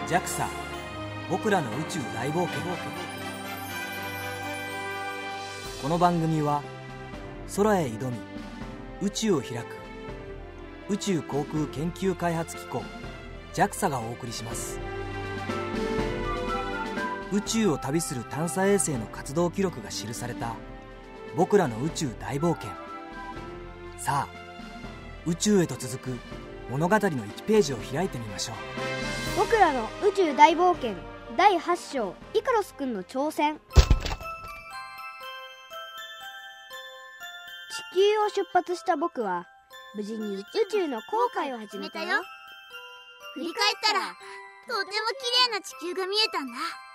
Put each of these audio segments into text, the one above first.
JAXA 僕らの宇宙大冒険。この番組は空へ挑み宇宙を開く宇宙航空研究開発機構 JAXA がお送りします。宇宙を旅する探査衛星の活動記録が記された僕らの宇宙大冒険。さあ宇宙へと続く物語の1ページを開いてみましょう。 僕らの宇宙大冒険第8章、イカロス君の挑戦。地球を出発した僕は無事に宇宙の航海を始めたよ。 振り返ったらとても綺麗な地球が見えたんだ。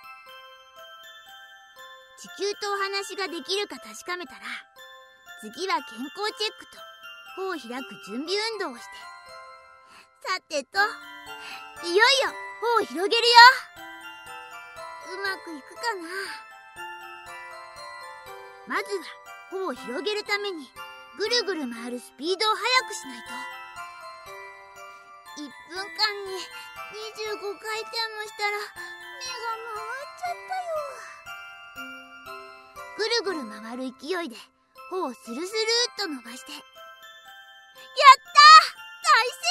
地球とお話ができるか確かめたら、次は健康チェックと帆を開く準備運動をして、さてといよいよ帆を広げるよ。うまくいくかな。まずは帆を広げるためにぐるぐる回るスピードを速くしないと。1分間に25回転もしたら目が回っちゃったよ。ぐるぐる回る勢いで帆をスルスルっと伸ばして、やった！大成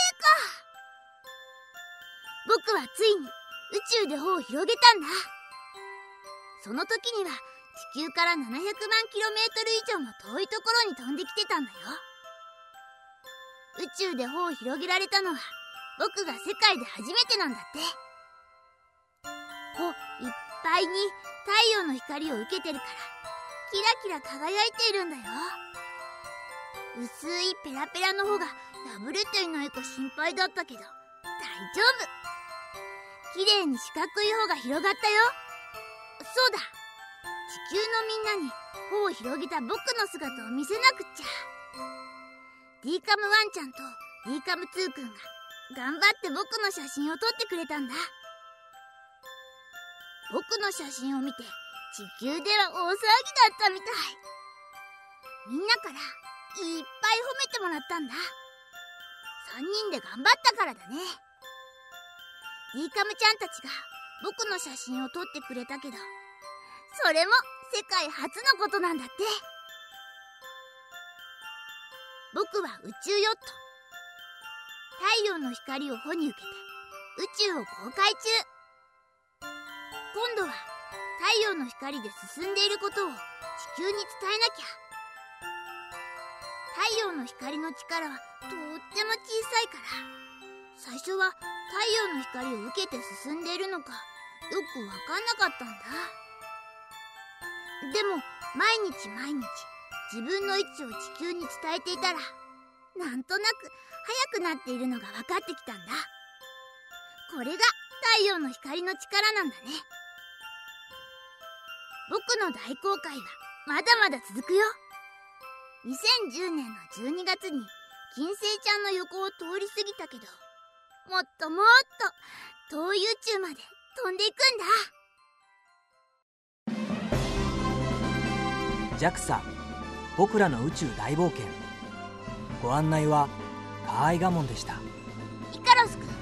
功！僕はついに宇宙で帆を広げたんだ。その時には地球から700万キロメートル以上も遠いところに飛んできてたんだよ。宇宙で帆を広げられたのは僕が世界で初めてなんだって。帆いっぱいに太陽の光を受けてるからキラキラ輝いているんだよ。薄いペラペラの帆が破れていないか心配だったけど大丈夫。きれいに四角い帆が広がったよ。そうだ、地球のみんなに帆を広げた僕の姿を見せなくっちゃ。D カムワンちゃんと D カム2くんが頑張って僕の写真を撮ってくれたんだ。僕の写真を見て地球では大騒ぎだったみたい。みんなからいっぱい褒めてもらったんだ。3人で頑張ったからだね。D カムちゃんたちが僕の写真を撮ってくれたけど、それも世界初のことなんだって。僕は宇宙ヨット太陽の光を帆に受けて宇宙を航海中。今度は太陽の光で進んでいることを地球に伝えなきゃ。太陽の光の力はとっても小さいから、最初は太陽の光を受けて進んでいるのかよくわかんなかったんだ。でも毎日自分の位置を地球に伝えていたら、なんとなく速くなっているのが分かってきたんだ。これが太陽の光の力なんだね。僕の大航海はまだまだ続くよ。2010年の12月に金星ちゃんの横を通り過ぎたけど、もっともっと遠い宇宙まで飛んでいくんだ。 JAXA 僕らの宇宙大冒険。ご案内は河合賀門でした。 イカロス君は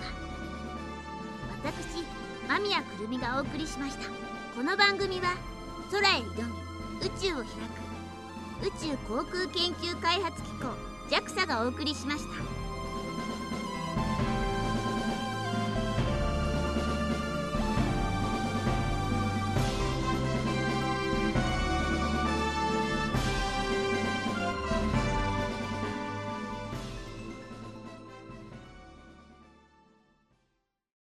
私間宮くるみがお送りしました。この番組は空へ挑み宇宙を開く宇宙航空研究開発機構 JAXA がお送りしました。